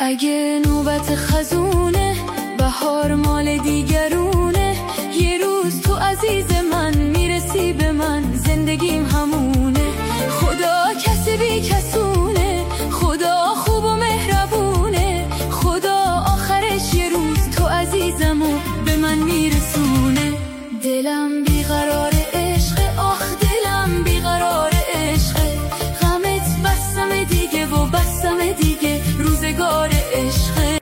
اگه نوبت خزونه، بهار مال دیگرونه، یه روز تو عزیز من